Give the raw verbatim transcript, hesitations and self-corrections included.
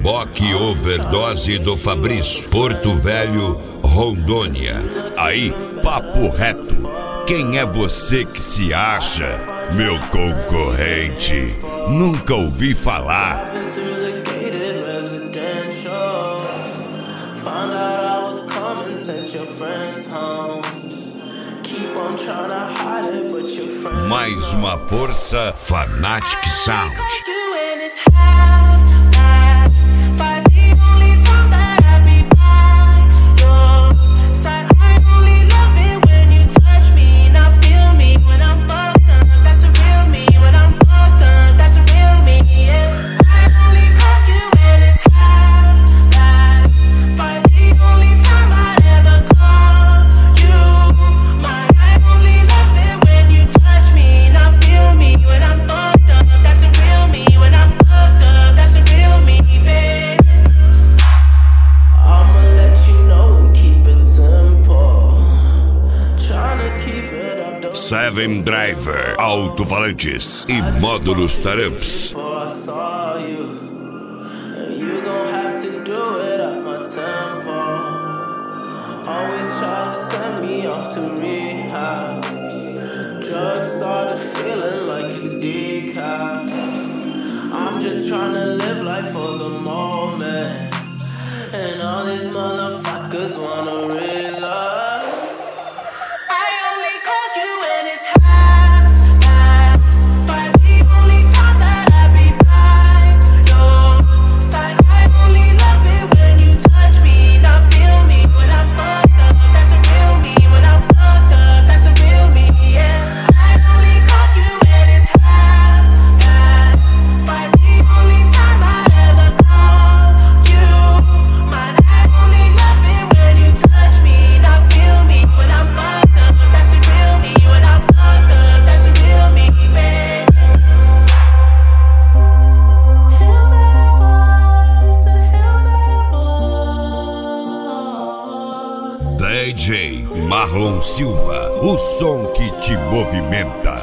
Reboque Overdose do Fabrício, Porto Velho, Rondônia. Aí, papo reto. Quem é você que se acha, meu concorrente? Nunca ouvi falar. Mais uma força, Fanatic Sound. Seven Driver, alto-falantes e módulos Taramps. I'm just trying to live life for the moment, and all these motherfuckers wanna real love. D J Marlon Silva, o som que te movimenta.